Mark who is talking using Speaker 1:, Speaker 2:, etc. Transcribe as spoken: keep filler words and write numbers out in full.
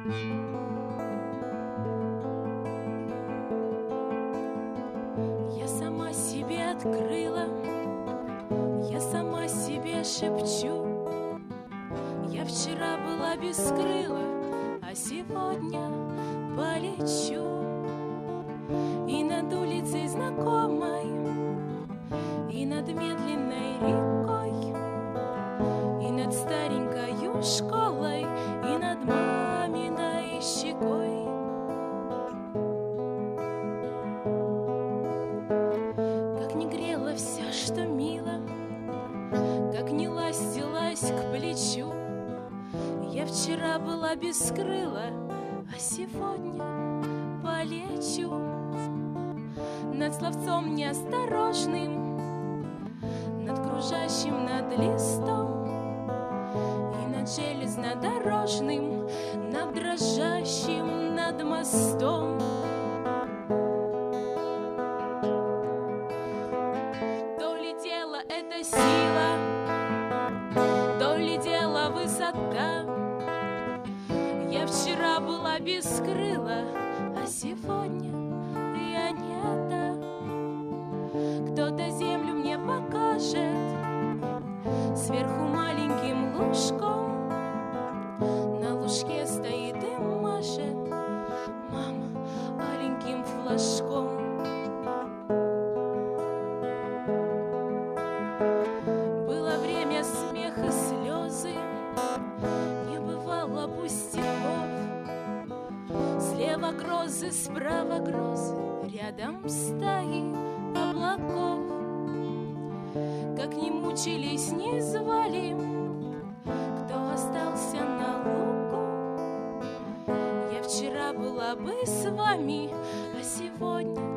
Speaker 1: Я сама себе открыла, я сама себе шепчу. Я вчера была без крыла, а сегодня полечу. И над улицей знакомой, и над медленной рекой, и над старенькою школой, и над маминой щекой. Как не грела вся, что мило, как не ластилась к плечу. Я вчера была без крыла, а сегодня полечу. Над словцом неосторожным, над кружащим над листом, и над железнодорожным, над дрожащим над мостом. То ли дело это сила, то ли дело высота. Я вчера была без крыла, а сегодня я не та. Кто-то землю мне покажет сверху маленьким лужком. На лужке стоит и машет мама маленьким флажком. Было время смех и слезы, не бывало пустяков. Слева грозы, справа грозы, рядом стаи облаков. Как ни мучились, не звали, кто остался на лугу. Я вчера была бы с вами, а сегодня